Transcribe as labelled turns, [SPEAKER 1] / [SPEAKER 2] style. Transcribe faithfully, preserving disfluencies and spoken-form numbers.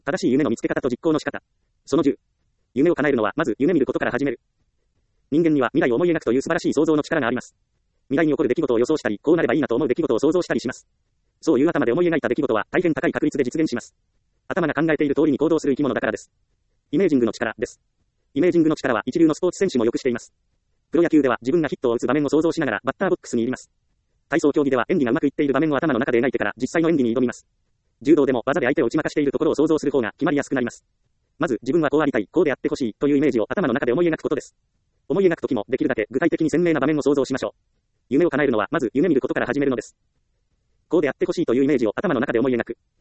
[SPEAKER 1] 正しい夢の見つけ方と実行の仕方。そのじゅう。夢を叶えるのは、まず夢見ることから始める。人間には未来を思い描くという素晴らしい想像の力があります。未来に起こる出来事を予想したり、こうなればいいなと思う出来事を想像したりします。そういう頭で思い描いた出来事は大変高い確率で実現します。頭が考えている通りに行動する生き物だからです。イメージングの力です。イメージングの力は一流のスポーツ選手もよくしています。プロ野球では自分がヒットを打つ場面を想像しながらバッターボックスに入ります。体操競技では演技がうまくいっている場面を頭の中で描いてから実際の演技に挑みます。柔道でも技で相手を打ち負かしているところを想像する方が決まりやすくなります。まず自分はこうありたい、こうであってほしいというイメージを頭の中で思い描くことです。思い描くときもできるだけ具体的に鮮明な場面を想像しましょう。夢を叶えるのはまず夢見ることから始めるのです。こうであってほしいというイメージを頭の中で思い描く。